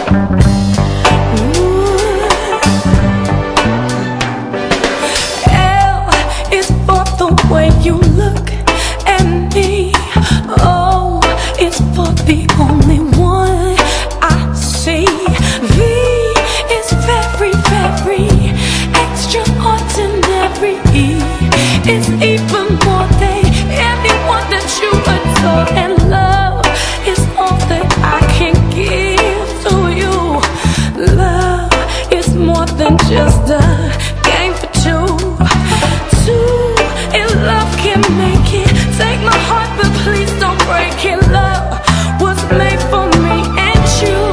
Way you look at me, oh, it's for the only one I see. V is very, very extraordinary. It's even more than anyone that you adore, and love is all that I can give to you. Love is more than just a game for two. Love can make it. Take my heart, but please don't break it. Love was made for me and you.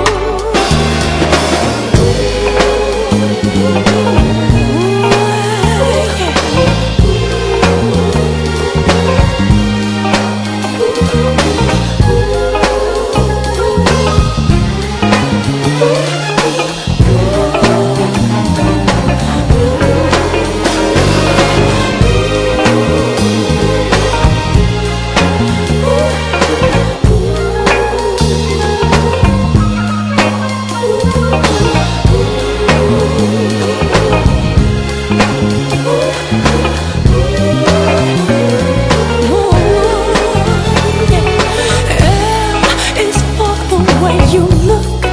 You look